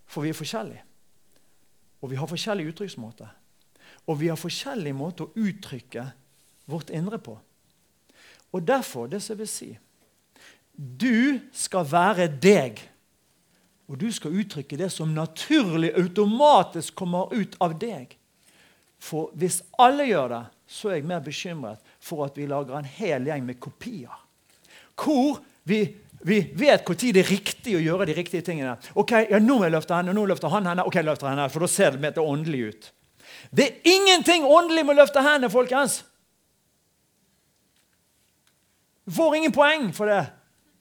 For vi forskjellige. Og vi har forskjellige uttrykksmåter. Og vi har forskjellige måter å uttrykke vårt indre på. Og derfor, det som jeg vil si, du skal være deg. Og du skal uttrykke det som naturlig, automatisk kommer ut av deg. For hvis alle gjør det, så er jeg mer bekymret for at vi lager en hel gjeng med kopier. Hvor vi vet hvor tid det er riktig å gjøre de riktige tingene. Ok, ja, nå må jeg løfte henne, nå løfter han henne. Ok, jeg løfter henne, for da ser det mer åndelig ut. Det er ingenting åndelig med å løfte henne, folkens. Du får ingen poeng for det.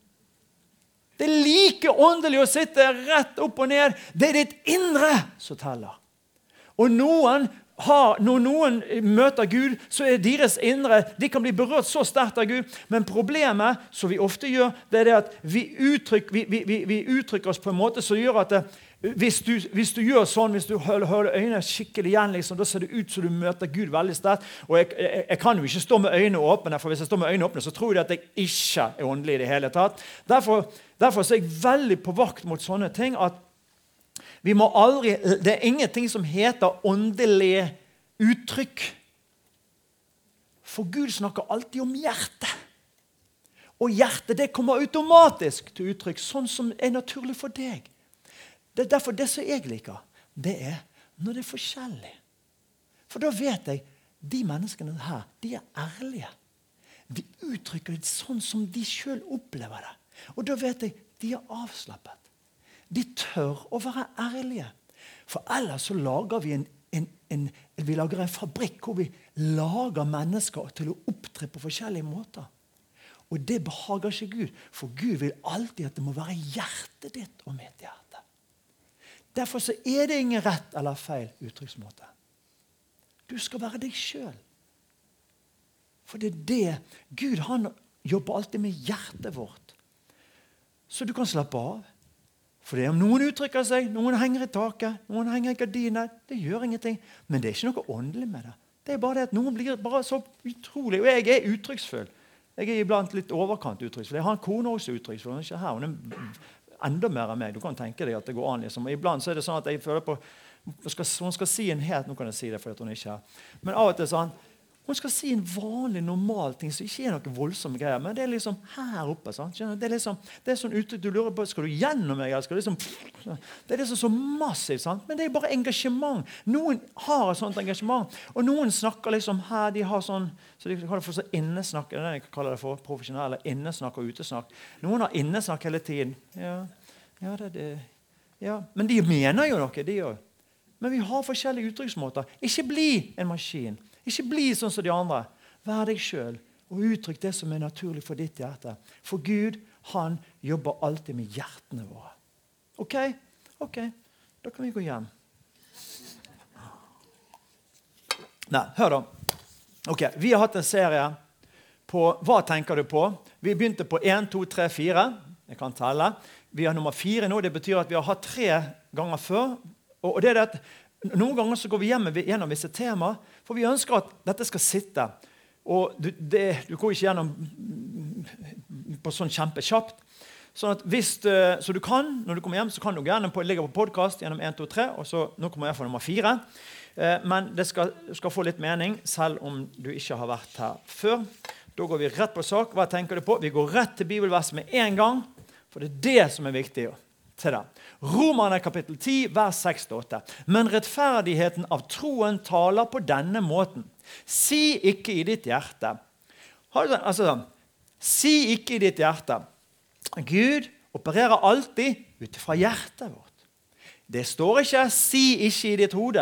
Det er like åndelig å sitte rett opp og ned. Det er ditt indre som teller. Og når noen møter Gud, så er deres indre, de kan bli berørt så sterkt av Gud. Men problemet, som vi ofte gjør, det er det at vi uttrykker oss på en måte som gjør at hvis du gjør sånn, hvis du holder øynene skikkelig igjen, liksom, da ser det ut som du møter Gud veldig sterkt. Og jeg kan jo ikke stå med øynene åpne, for hvis jeg står med øynene åpne, så tror jeg at jeg ikke er åndelig i det hele tatt. Derfor er jeg veldig på vakt mot sånne ting, at vi må aldri, det er ingenting som heter åndelig uttrykk. For Gud snakker alltid om hjertet. Og hjertet, det kommer automatisk til uttrykk, sånn som er naturlig for deg. Det er derfor det som jeg liker, det er når det er forskjellig. For da vet jeg, de menneskene her, de er ærlige. De uttrykker det sånn som de selv opplever det. Og da vet jeg, de er avslappet. De tør å være ærlige. For ellers så lager vi vi lager en fabrikk hvor vi lager mennesker til å opptre på forskjellige måter. Og det behager ikke Gud, for Gud vil alltid at det må være hjertet ditt og mitt hjerte. Derfor så er det ingen rett eller feil uttrykksmåte. Du skal være deg selv. For det er det. Gud, han jobber alltid med hjertet vårt. Så du kan slappe av. For det er om noen uttrykker seg, noen henger i taket, noen henger i gardiner, det gjør ingenting. Men det er ikke noe åndelig med det. Det er bare det at noen blir bare så utrolig. Og jeg er uttrykksfull. Jeg er iblant litt overkant uttrykksfull. Jeg har en kone også uttrykksfull. Hun er ikke her. Hun er enda mer enn meg. Du kan tenke deg at det går an. Liksom. Iblant så er det sånn at jeg føler på hun skal si en helt, nå kan jeg si det fordi hun ikke er her. Men av og til sånn, hun skal si en vanlig, normal ting som ikke er noe voldsomme greier, men det er liksom her oppe. Sant? Det er sånn uttrykk du lurer på, skal du gjennom meg? Eller skal du liksom, det er liksom så massivt, sant? Men det er bare engasjement. Noen har et sånt engasjement, og noen snakker liksom her, de har sånn, så de kaller det for så innesnakk, det er det jeg kaller det for profesjonelle, innesnakk og utesnakk. Noen har innesnakk hele tiden. Ja, det er det. Ja, men de mener jo noe, de gjør. Men vi har forskjellige uttrykksmåter. Ikke bli en maskin. Ikke bli sånn som de andre. Vær deg selv og uttrykk det som er naturlig for ditt hjerte. For Gud, han jobber alltid med hjertene våre. Ok, da kan vi gå hjem. Nei, hør da. Ok, vi har hatt en serie på Hva tenker du på? Vi begynte på 1, 2, 3, 4. Jeg kan telle. Vi har nummer 4 nå. Det betyr at vi har hatt 3 ganger før. Og det er det at noen ganger så går vi gjennom visse temaer, for vi ønsker at dette skal sitte. Og du går ikke gjennom på sånn kjempekjapt. Sånn at så du kan, når du kommer hjem, så kan du gå gjennom ligge på podcast gjennom 1, 2, 3, og så nå kommer jeg for nummer 4. Men det skal få litt mening, selv om du ikke har vært her før. Da går vi rett på sak. Hva tenker du på? Vi går rett til bibelvers med en gang, for det er det som er viktig til det. Romerne kapittel 10, vers 6-8. Men rettferdigheten av troen taler på denne måten. Si ikke i ditt hjerte. Si ikke i ditt hjerte. Gud opererer alltid ut fra hjertet vårt. Det står ikke, si ikke i ditt hode.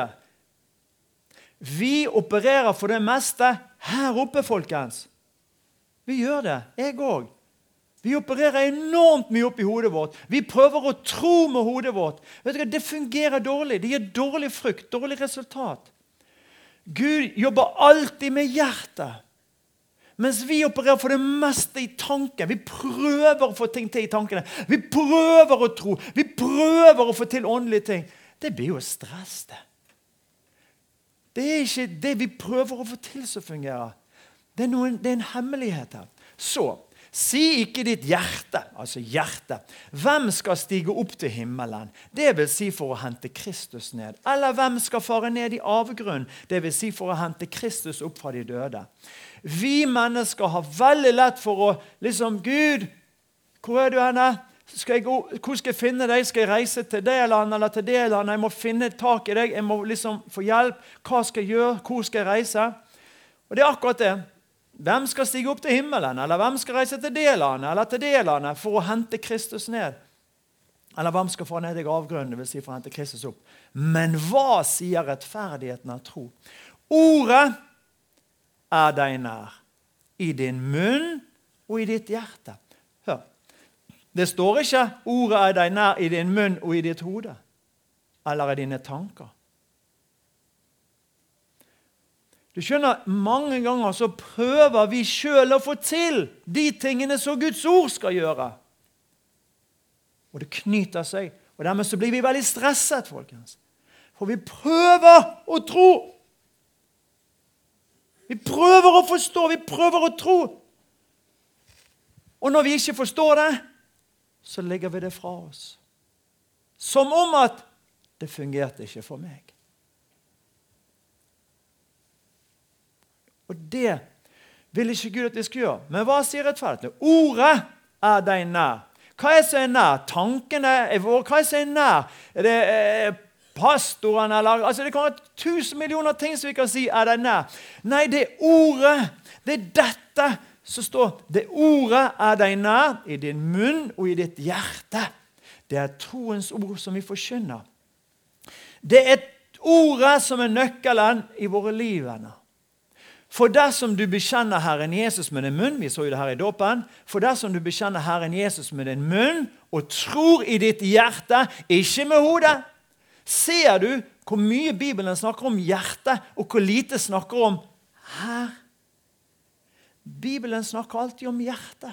Vi opererer for det meste her oppe, folkens. Vi gjør det, jeg også. Vi opererer enormt mye opp i hodet vårt. Vi prøver å tro med hodet vårt. Vet du hva? Det fungerer dårlig. Det gir dårlig frukt, dårlig resultat. Gud jobber alltid med hjertet. Mens vi opererer for det meste i tanken. Vi prøver å få ting til i tankene. Vi prøver å tro. Vi prøver å få til åndelige ting. Det blir jo stress, det. Det er ikke det vi prøver å få til som fungerer. Det er en hemmelighet her. Så, Si ikke ditt hjerte, altså hjerte, hvem skal stige opp til himmelen? Det vil si for å hente Kristus ned. Eller hvem skal fare ned i avgrunnen? Det vil si for å hente Kristus opp fra de døde. Vi mennesker har veldig lett for å Gud, hvor er du henne? Hvor skal jeg finne deg? Skal jeg reise til det landet eller til det landet? Jeg må finne tak i deg, jeg må få hjelp. Hva skal jeg gjøre? Hvor skal jeg reise? Og det er akkurat det. Hvem skal stige opp til himmelen? Eller hvem skal reise til det landet eller til det landet for å hente Kristus ned? Eller hvem skal få ned i avgrunnen, det vil si for å hente Kristus opp? Men hva sier rettferdigheten av tro? Ordet er deg nær, i din munn og i ditt hjerte. Hør, det står ikke ordet er deg nær i din munn og i ditt hode, eller i dine tanker. Du skjønner, mange ganger så prøver vi selv å få til de tingene som Guds ord skal gjøre. Og det knyter seg, og dermed så blir vi veldig stresset, folkens. For vi prøver å tro. Vi prøver å forstå, vi prøver å tro. Og når vi ikke forstår det, så legger vi det fra oss. Som om at det fungerte ikke for meg. Og det vil ikke Gud at vi skal gjøre. Men hva sier rettferdigheten? Ordet er deg nær. Hva er som er nær? Tankene er våre. Hva er som er nær? Er det pastoren? Eller, det kan være 1000 millioner ting som vi kan si er deg nær. Nei, det er ordet. Det er dette som står. Det ordet er deg nær i din munn og i ditt hjerte. Det er troens ord som vi forkynner. Det er ordet som er nøkkelen i våre liv, venner. For dersom du bekjenner Herren Jesus med din munn, vi så jo det her i dåpen, for dersom du bekjenner Herren Jesus med din munn og tror i ditt hjerte, ikke med hodet, ser du hvor mye Bibelen snakker om hjerte og hvor lite snakker om her. Bibelen snakker alltid om hjerte.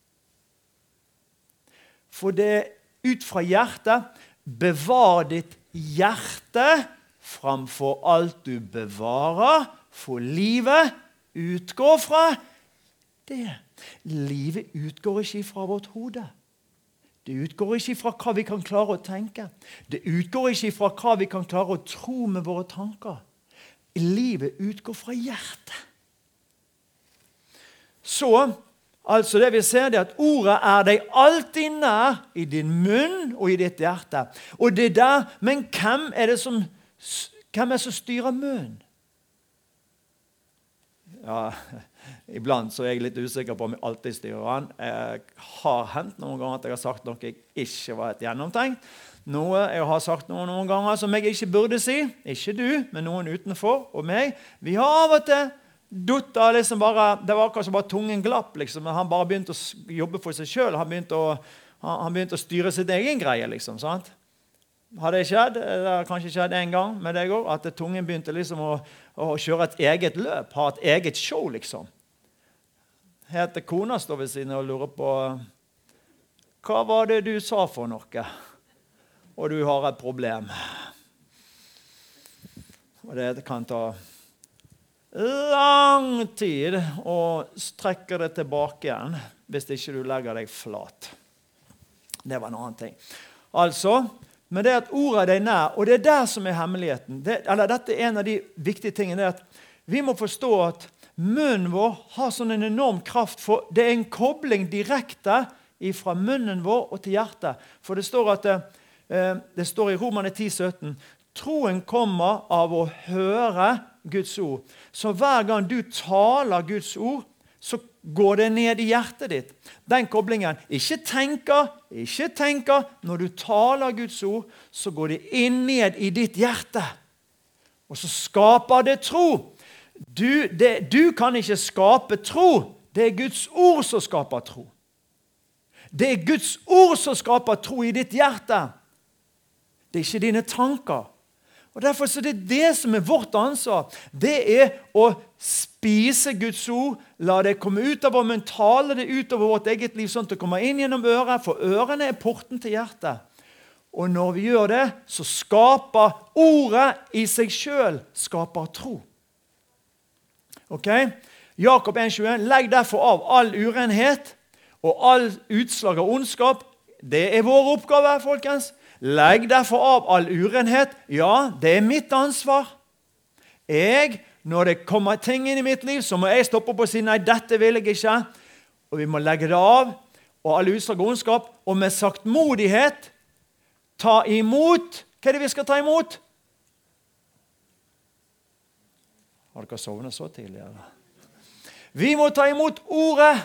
For det ut fra hjertet, bevar ditt hjerte framfor alt du bevarer, for livet utgår fra det. Livet utgår ikke fra vårt hode. Det utgår ikke fra hva vi kan klare å tenke. Det utgår ikke fra hva vi kan klare å tro med våre tanker. Livet utgår fra hjertet. Så, altså det vi ser, det at ordet er deg alltid nær i din munn og i ditt hjerte. Og det der, men hvem er det som styrer munnen? Ja, iblant så er jeg litt usikker på om jeg alltid styrer han. Jeg har hendt noen ganger at jeg har sagt noe jeg ikke var et gjennomtenkt. Noe jeg har sagt noen ganger som jeg ikke burde si. Ikke du, men noen utenfor og meg. Vi har av og til dutta bare, det var akkurat som bare tungen glapp liksom. Han bare begynte å jobbe for seg selv. Han begynte å styre sitt egen greie liksom, sant? Har det skjedd? Det har kanskje skjedd en gang med deg også, at tungen begynte liksom å kjøre et eget løp, ha et eget show liksom. Heter kona står ved siden og lurer på, hva var det du sa for noe? Og du har et problem. Og det kan ta lang tid å strekke det tilbake igjen, hvis ikke du legger deg flat. Det var en annen ting. Altså, men det at ordet er deg nær, og det er der som er hemmeligheten. Dette er en av de viktige tingene, det at vi må forstå at munnen vår har sånn en enorm kraft, for det er en kobling direkte fra munnen vår og til hjertet. For det står at det står i Romerne 10:17, troen kommer av å høre Guds ord. Så hver gang du taler Guds ord, så går det ned i hjertet ditt. Den koblingen. Ikke tenker. Når du taler Guds ord, så går det inn ned i ditt hjerte. Og så skaper det tro. Du kan ikke skape tro. Det er Guds ord som skaper tro. Det er Guds ord som skaper tro i ditt hjerte. Det er ikke dine tanker. Og derfor så er det som er vårt ansvar. Det er å spise Guds ord, la det komme ut av vår munn, tale det ut over vårt eget liv, sånn at det kommer inn gjennom øret, for ørene er porten til hjertet. Og når vi gjør det, så skaper ordet i seg selv, skaper tro. Ok? Jakob 1,21, legg derfor av all urenhet og all utslag av ondskap. Det vår oppgave, folkens. Legg derfor av all urenhet. Ja, det mitt ansvar. Når det kommer ting inn i mitt liv, så må jeg stoppe opp og si, nei, dette vil jeg ikke. Og vi må legge det av, og all utslag av ondskap, og med saktmodighet, ta imot. Hva det vi skal ta imot? Har dere sovnet så tidlig, eller? Vi må ta imot ordet.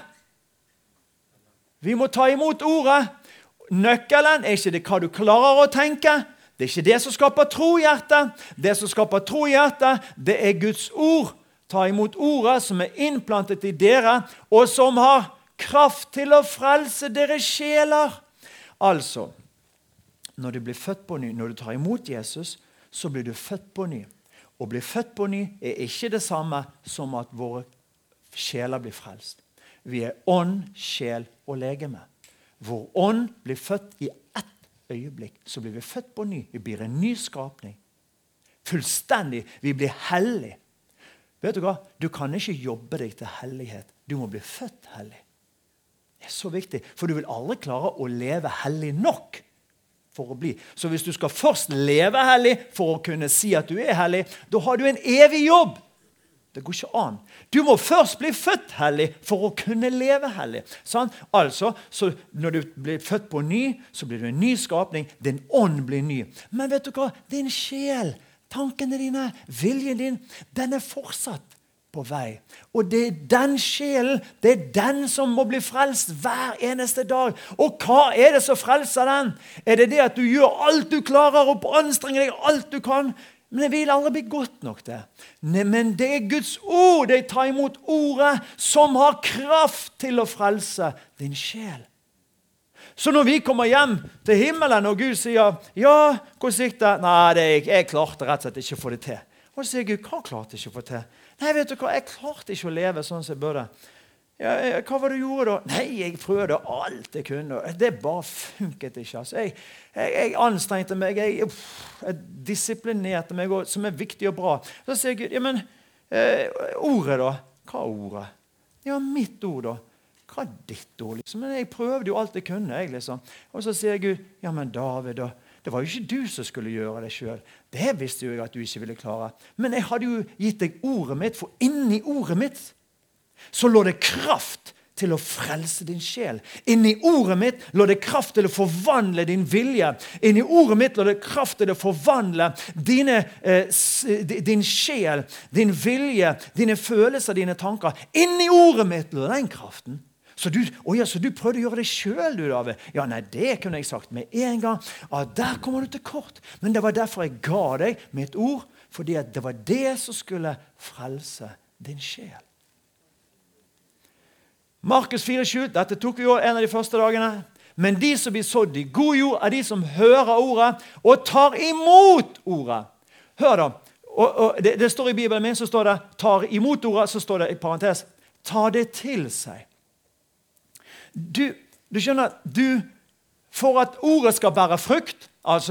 Vi må ta imot ordet. Nøkkelen ikke det hva du klarer å tenke. Det ikke det som skaper tro i hjertet. Det som skaper tro i hjertet, det Guds ord. Ta imot ordet som innplantet i dere, og som har kraft til å frelse deres sjeler. Altså, når du blir født på ny, når du tar imot Jesus, så blir du født på ny. Å bli født på ny ikke det samme som at våre sjeler blir frelst. Vi ånd, sjel og legeme. Vår ånd blir født i ett øyeblikk. Så blir vi født på ny. Vi blir en ny skapning. Fullstendig. Vi blir hellig. Vet du hva? Du kan ikke jobbe deg til hellighet. Du må bli født hellig. Det så viktig, for du vil aldri klare å leve hellig nok for å bli. Så hvis du skal først leve hellig for å kunne si at du hellig, da har du en evig jobb. Det går ikke an. Du må først bli født hellig for å kunne leve hellig. Sånn? Altså, så når du blir født på ny, så blir du en ny skapning. Din ånd blir ny. Men vet du hva? Din sjel, tankene dine, viljen din, den fortsatt på vei. Og det den sjelen, det den som må bli frelst hver eneste dag. Og hva det som frelser den? Det det at du gjør alt du klarer og anstrenger deg alt du kan? Men det vil aldri bli godt nok det. Nei, men det Guds ord, det tar imot ordet som har kraft til å frelse din sjel. Så når vi kommer hjem til himmelen og Gud sier, ja, hvordan gikk det? Nei, jeg klarte rett og slett ikke å få det til. Og så sier Gud, hva klarte jeg ikke å få til? Nei, vet du hva, jeg klarte ikke å leve sånn som jeg burde. Ja, hva var det du gjorde da? Nei, jeg prøvde alt jeg kunne. Det bare funket ikke. Altså. Jeg anstrengte meg, jeg disiplinerte meg, som viktig og bra. Så sier Gud, ja, men ordet da? Hva ordet? Ja, mitt ord da. Hva ditt ord? Liksom? Men jeg prøvde jo alt jeg kunne, liksom. Og så sier Gud, ja, men David da, det var jo ikke du som skulle gjøre det selv. Det visste jo jeg at du ikke ville klare. Men jeg hadde jo gitt deg ordet mitt, for inni ordet mitt så lå det kraft til å frelse din sjel. Inni ordet mitt lå det kraft til å forvandle din vilje. Inni ordet mitt lå det kraft til å forvandle din sjel, din vilje, dine følelser, dine tanker. Inni ordet mitt lå den kraften. Så du prøvde å gjøre det selv, du, David. Ja, nei, det kunne jeg sagt med en gang. Ja, der kommer du til kort. Men det var derfor jeg ga deg mitt ord, fordi at det var det som skulle frelse din sjel. Markus 4,7, dette tok vi jo en av de første dagene. Men de som blir sådd i god jord, de som hører ordet og tar imot ordet. Hør da, og det står i Bibelen min, så står det, tar imot ordet, så står det i parentes, ta det til seg. Du skjønner, for at ordet skal bære frukt,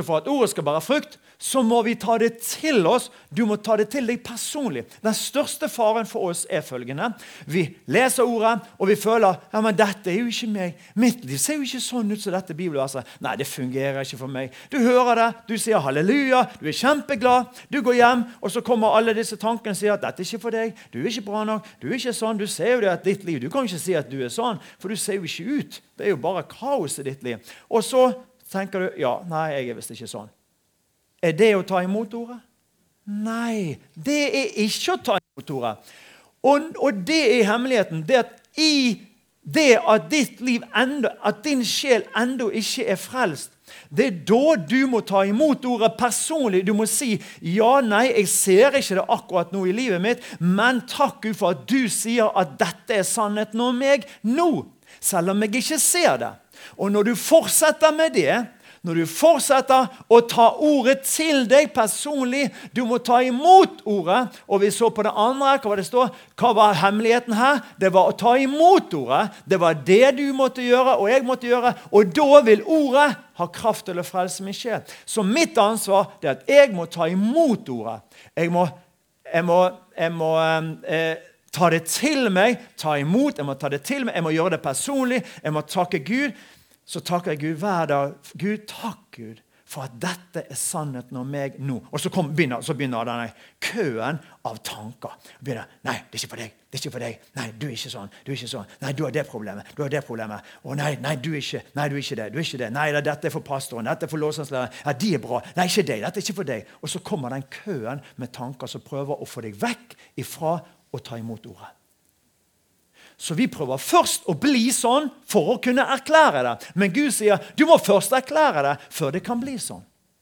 så må vi ta det til oss. Du må ta det til deg personlig. Den største faren for oss følgende. Vi leser ordet, og vi føler, ja, men dette jo ikke meg. Mitt liv ser jo ikke sånn ut som dette bibelverset. Nei, det fungerer ikke for meg. Du hører det, du sier halleluja, du kjempeglad, du går hjem, og så kommer alle disse tankene og sier at dette ikke for deg, du ikke bra nok, du ikke sånn, du ser jo det at ditt liv, du kan ikke si at du sånn, for du ser jo ikke ut. Det jo bare kaos i ditt liv. Og så tenker du, ja, nei, jeg visst ikke sånn. Det å ta imot ordet? Nei, det ikke å ta imot ordet. Og det hemmeligheten, det at i det at ditt liv enda, at din sjel enda ikke frelst, det da du må ta imot ordet personlig. Du må si, ja, nei, jeg ser ikke det akkurat nå i livet mitt, men takk Gud for at du sier at dette sannheten om meg nå, selv om jeg ikke ser det. Og når du fortsetter med det, når du fortsetter å ta ordet til deg personlig, du må ta imot ordet, og vi så på det andre, hva var det står? Hva var hemmeligheten her? Det var å ta imot ordet. Det var det du måtte gjøre, og jeg måtte gjøre, og da vil ordet ha kraft til å frelse min sjel. Så mitt ansvar er at jeg må ta imot ordet. Jeg må ta det til meg, ta imot, jeg må ta det til meg, jeg må gjøre det personlig, jeg må takke Gud. Så takker jeg Gud hver dag. Gud, takk Gud, for at dette sannheten om meg nå. Og så begynner denne køen av tanker. Nei, det ikke for deg, det ikke for deg. Nei, du ikke sånn, du ikke sånn. Nei, du har det problemet, du har det problemet. Å nei, du ikke det, du ikke det. Nei, dette for pastoren, dette for lovsangslæreren. Ja, de bra. Nei, ikke deg, dette ikke for deg. Og så kommer den køen med tanker som prøver å få deg vekk ifra å ta imot ordet. Så vi prøver først å bli sånn for å kunne erklære det. Men Gud sier, du må først erklære det før det kan bli sånn.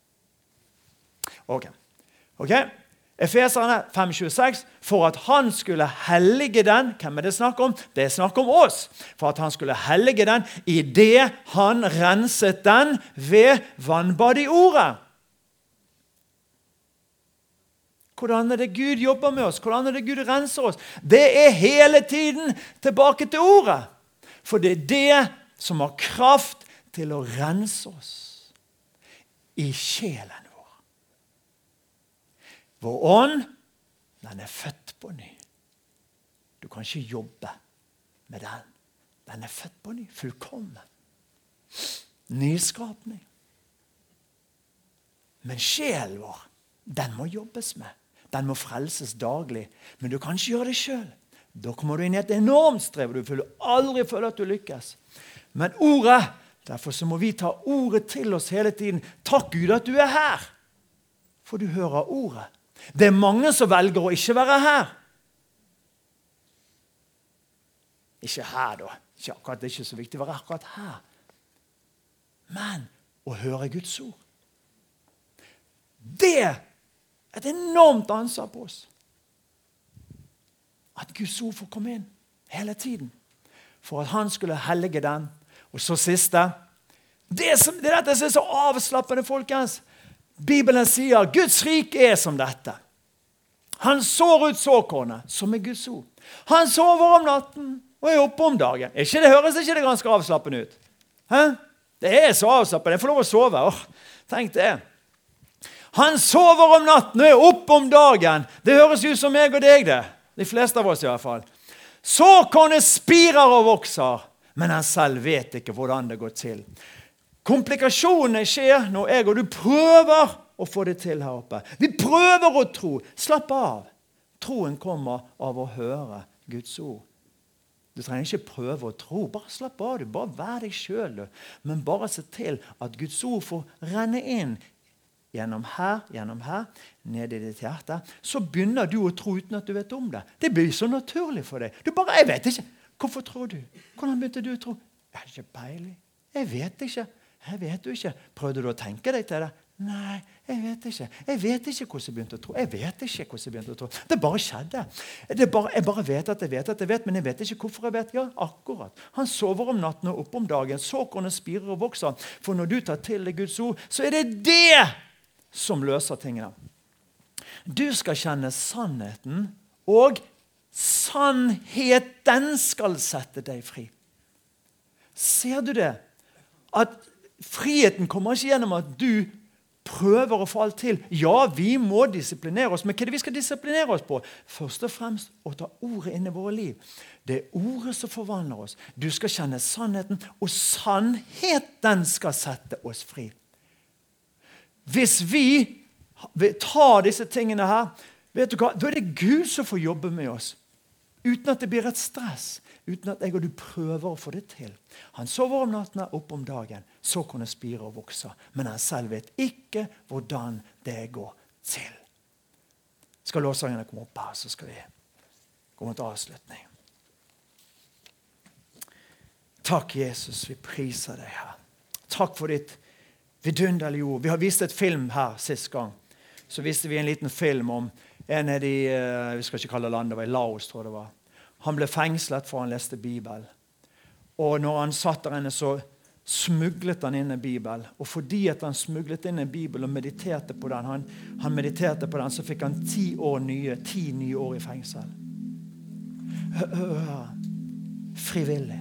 Ok. Efeserne 5,26. For at han skulle hellige den, hvem det snakk om? Det snakk om oss. For at han skulle hellige den i det han renset den ved vannbad i ordet. Hvordan det Gud jobber med oss? Hvordan det Gud renser oss? Det hele tiden tilbake til ordet. For det det som har kraft til å rense oss i sjelen vår. Vår ånd, den født på ny. Du kan ikke jobbe med den. Den født på ny, fullkommen. Nyskapning. Men sjelen vår, den må jobbes med. Den må frelses daglig. Men du kan ikke gjøre det selv. Da kommer du inn i et enormt strev, og du aldri føler at du lykkes. Men ordet, derfor så må vi ta ordet til oss hele tiden. Takk Gud at du her. For du hører ordet. Det mange som velger å ikke være her. Ikke her da. Det er ikke så viktig å være akkurat her. Men å høre Guds ord. Det et enormt ansvar på oss. At Guds ord får komme inn hele tiden. For at han skulle hellige den. Og så siste. Det er dette som er så avslappende, folkens. Bibelen sier, Guds rike som dette. Han sår ut såkornet, som Guds ord. Han sover om natten og oppe om dagen. Det høres ikke det ganske avslappende ut? Hæ? Det så avslappende. Jeg får lov å sove. Tenk det. Han sover om natten og oppe om dagen. Det høres ut som meg og deg det. De fleste av oss i hvert fall. Såkornet spirer og vokser, men han selv vet ikke hvordan det går til. Komplikasjonene skjer når jeg og du prøver å få det til her oppe. Vi prøver å tro. Slapp av. Troen kommer av å høre Guds ord. Du trenger ikke prøve å tro. Bare slapp av. Du bare vær deg selv. Men bare se til at Guds ord får renne inn gjennom her, ned i ditt hjerte, så begynner du å tro uten at du vet om det. Det blir så naturlig for deg. Jeg vet ikke. Hvorfor tror du? Hvordan begynte du å tro? Jeg har ikke peiling. Jeg vet ikke. Jeg vet du ikke. Prøvde du å tenke deg til det? Nei, jeg vet ikke. Jeg vet ikke hvordan jeg begynte å tro. Jeg vet ikke hvordan jeg begynte å tro. Det bare skjedde. Jeg bare vet at jeg vet, men jeg vet ikke hvorfor jeg vet. Ja, akkurat. Han sover om natten og opp om dagen. Såkornet spirer og vokser. For når du tar til deg Guds ord, så er det som løser tingene. Du skal kjenne sannheten, og sannheten skal sette deg fri. Ser du det? At friheten kommer ikke gjennom at du prøver å få alt til. Ja, vi må disiplinere oss, men hva er det vi skal disiplinere oss på? Først og fremst å ta ordet inn i våre liv. Det er ordet som forvandler oss. Du skal kjenne sannheten, og sannheten skal sette oss fri. Hvis vi tar disse tingene her, vet du hva? Da er det Gud som får jobbe med oss. Uten at det blir et stress. Uten at jeg og du prøver å få det til. Han sover om natten, opp om dagen. Så kan det spire og vokse. Men han selv vet ikke hvordan det går til. Skal lovsangerne komme opp her, så skal vi komme til avslutning. Takk, Jesus. Vi priser deg her. Takk for ditt vidunderlig ord. Vi har vist et film her sist gang. Så viste vi en liten film om en av de, vi skal ikke kalle landet, det var i Laos, tror jeg det var. Han ble fengslet for han leste Bibelen. Og når han satt der inne, så smuglet han inn en Bibel. Og fordi at han smuglet inn en Bibel og mediterte på den, han mediterte på den, så fikk han 10 nye år i fengsel. Frivillig.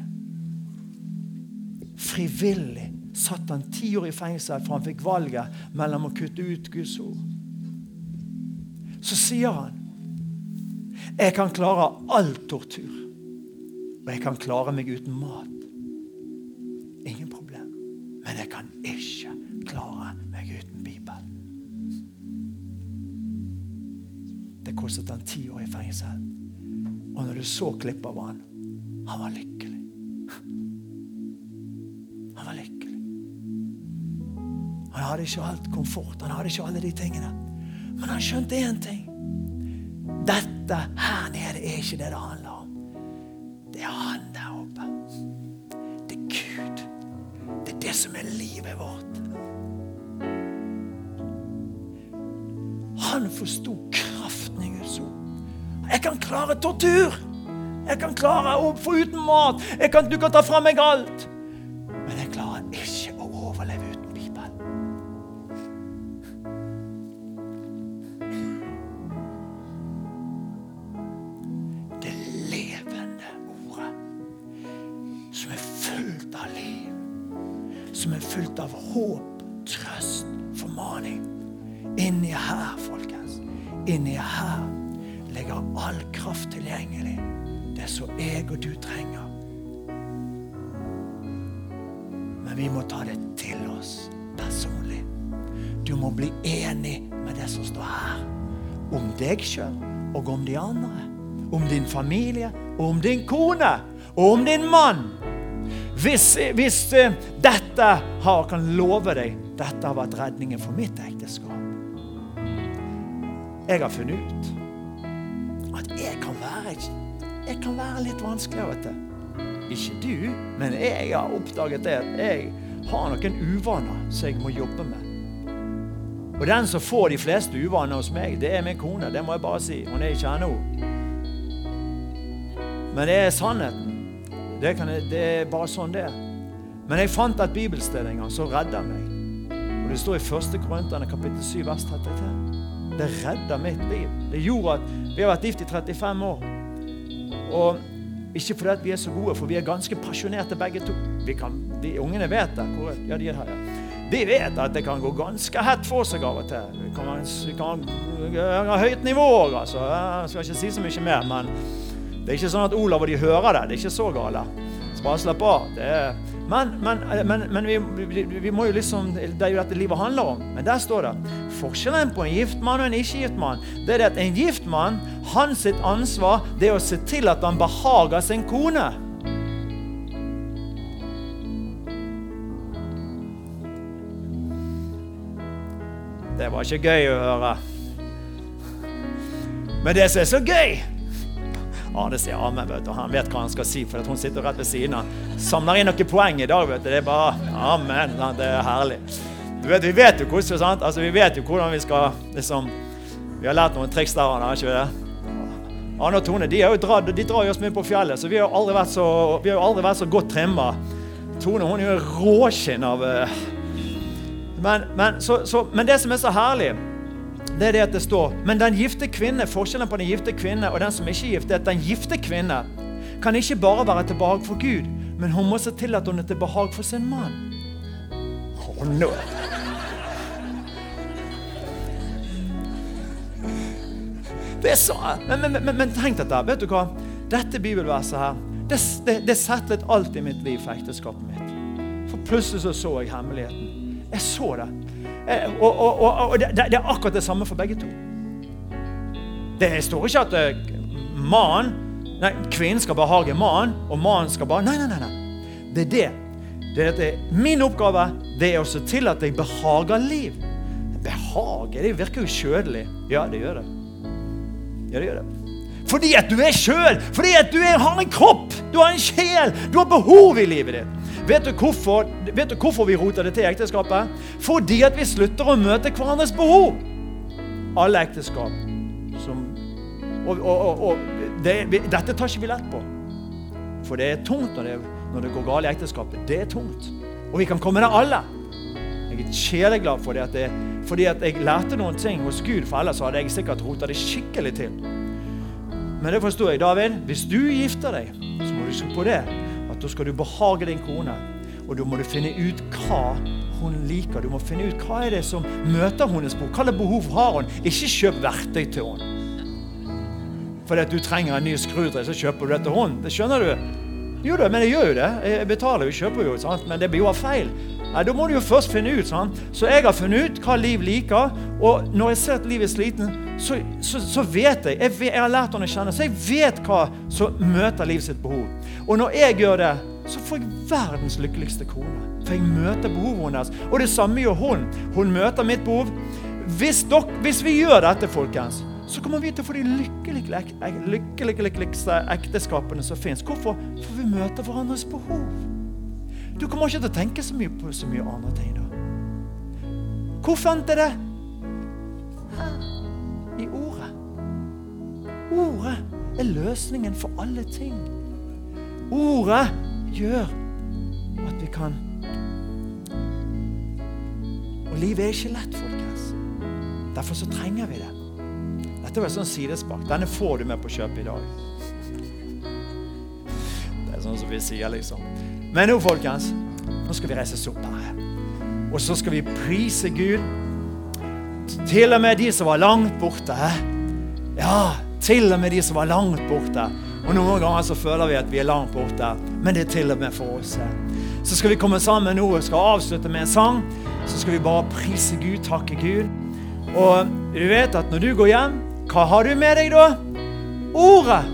Frivillig satt han 10 år i fengsel, for han fikk valget mellom å kutte ut Guds ord. Så sier han, Jeg kan klare all tortur. Og jeg kan klare meg uten mat. Ingen problem. Men jeg kan ikke klare meg uten Bibelen. Det kostet han 10 år i fengsel. Og når du så klipp av han var lykkelig. Han var lykkelig. Han hadde ikke alt komfort. Han hadde ikke alle de tingene. Men han skjønte en ting. Dette her nede ikke det handler om. Det han der oppe. Det Gud. Det det som livet vårt. Han forstod kraften i Guds ord. Jeg kan klare tortur. Jeg kan klare å få uten mat. Du kan ta fra meg alt. Men jeg klarer ikke å overleve uten Bibelen. Det levende ordet som fullt av liv, som fullt av håp, trøst, formaning. Inni her, folkens, inni her legger all kraft tilgjengelig. Det så jeg og du trenger. Men vi må ta det til oss personlig. Du må bli enig med det som står her. Om deg selv, og om de andre. Om din familie, og om din kone, og om din mann. Hvis dette kan love deg, dette har vært redningen for mitt ekteskap. Jeg har funnet ut at jeg kan være litt vanskelig av og til. Ikke du, men jeg har oppdaget det at jeg har noen uvaner som jeg må jobbe med. Og den som får de fleste uvaner hos meg, det min kone, det må jeg bare si. Hun ikke her nå. Men det sannheten. Det bare sånn det. Men jeg fant et bibelsted en gang som redder meg. Og det står i 1. Korinterne kapittel 7, vers 33. Det redder mitt liv. Det gjorde at vi har vært gift i 35 år. Og ikke fordi at vi så gode, for vi ganske passionerte begge to. De ungene vet det. Ja, de her, ja. De vet at det kan gå ganske hett for seg av og til. Vi kan ha høyt nivå, altså. Jeg skal ikke si så mye mer, men det ikke sånn at Olav og de hører det. Det ikke så gale. Så bare slapp av. Men vi må jo liksom, det jo dette livet handler om. Men der står det, forskjellen på en gift mann og en ikke-gift mann, det det at en gift mann, hans sitt ansvar, det å se til at han behager sin kone. Det var ikke gøy å høre. Men det som så gøy, Arne sier amen, vet du. Han vet hva han skal si, for at hun sitter rett ved siden av. Samler inn noen poeng i dag, vet du. Det bare, amen, det herlig. Du vet, vi vet jo hvordan, sant? Altså, vi vet jo hvordan vi skal, liksom, vi har lært noen triks der, Arne, ikke vi det? Arne og Tone, de drar jo oss mye på fjellet, så vi har jo aldri vært så godt trimmet. Tone, hun jo råskinn av... Men det som så herlig, det det at det står, men den gifte kvinne, forskjellen på den gifte kvinne og den som ikke er gift, det at den gifte kvinne kan ikke bare være til behag for Gud, men hun må se til at hun til behag for sin mann. Nå. Det så, men tenk dette, vet du hva? Dette bibelverset her, det settlet alt i mitt liv for ekteskapet mitt. For plutselig så jeg hemmeligheten. Jeg så det. Og det akkurat det samme for begge to. Det står ikke at kvinnen skal behage mann, og mannen skal bare... Nei. Det det. Det min oppgave, det å se til at jeg behager liv. Behage, det virker jo kjødelig. Ja, det gjør det. Ja, det gjør det. Fordi at du kjøl, fordi at du har en kropp, du har en sjel, du har behov i livet ditt. Vet du hvorfor vi roter det til ekteskapet? Fordi at vi slutter å møte hverandres behov. Alle ekteskap. Dette tar ikke vi lett på. For det tungt når det går galt i ekteskapet. Det tungt. Og vi kan komme der alle. Jeg kjeleglad for det, fordi at jeg lærte noen ting hos Gud, for ellers hadde jeg sikkert rotet det skikkelig til. Men det forstår jeg, David. Hvis du gifter deg, så må du huske på det. At da skal du behage din kone, og da må du finne ut hva hun liker. Du må finne ut hva det som møter hennes behov. Hva behov har hun? Ikke kjøp verktøy til henne. fordi at du trenger en ny skrudrev, så kjøper du det til hånd. Det skjønner du. Jo da, men jeg gjør jo det. Jeg betaler jo, kjøper jo, sant? Men det blir jo feil. Nei, da må du jo først finne ut, sant? Så jeg har funnet ut hva liv liker, og når jeg ser at livet er sliten, så vet jeg har lært henne å kjenne, så jeg vet hva som møter livet sitt behov. Og når jeg gjør det, så får jeg verdens lykkeligste kone. For jeg møter behovet hennes. Og det samme gjør hun. Hun møter mitt behov. Hvis vi gjør dette, folkens, så kommer vi til å få de lykkeligste ekteskapene som finnes. Hvorfor? For vi møter hverandres behov. Du kommer ikke til å tenke så mye på så mye andre ting da. Hvor fant jeg det? Her. I ordet. Ordet er løsningen for alle ting. Ordet gjør at vi kan. Og livet er ikke lett, folkens. Derfor så trenger vi det. Dette var sånn sidespark. Denne får du med på kjøp i dag. Det er sånn som vi sier liksom. Men nå, folkens, nå skal vi reise oss opp her. Og så skal vi prise Gud. Til og med de som var langt borte. Ja, til og med de som var langt borte. Og noen ganger så føler vi at vi er langt borte. Men det er til og med for oss. Så skal vi komme sammen nå og skal avslutte med en sang. Så skal vi bare prise Gud, takke Gud. Og du vet at når du går hjem, hva har du med deg da? Ordet.